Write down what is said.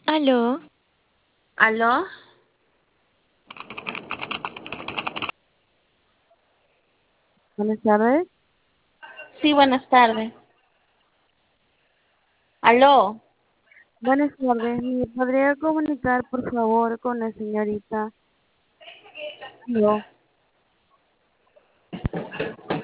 Aló, ¿Aló? Buenas tardes. Sí, buenas tardes. ¿Aló? Buenas tardes. ¿Me podría comunicar, por favor, con la señorita? Yo.